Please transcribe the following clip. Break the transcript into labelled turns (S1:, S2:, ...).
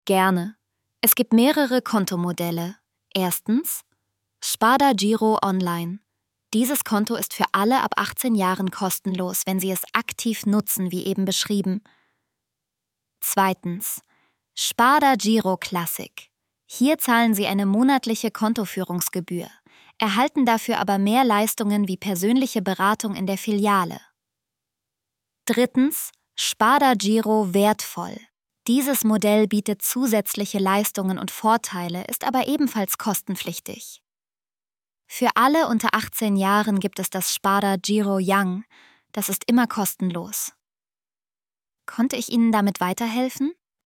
S1: Gerne. Es gibt mehrere Kontomodelle. Erstens Sparda Giro Online. Dieses Konto ist für alle ab 18 Jahren kostenlos, wenn Sie es aktiv nutzen, wie eben beschrieben. Zweitens Sparda Giro Classic. Hier zahlen Sie eine monatliche Kontoführungsgebühr, erhalten dafür aber mehr Leistungen wie persönliche Beratung in der Filiale. Drittens Sparda Giro Wertvoll. Dieses Modell bietet zusätzliche Leistungen und Vorteile, ist aber ebenfalls kostenpflichtig. Für alle unter 18 Jahren gibt es das Sparda Giro Young. Das ist immer kostenlos. Konnte ich Ihnen damit weiterhelfen?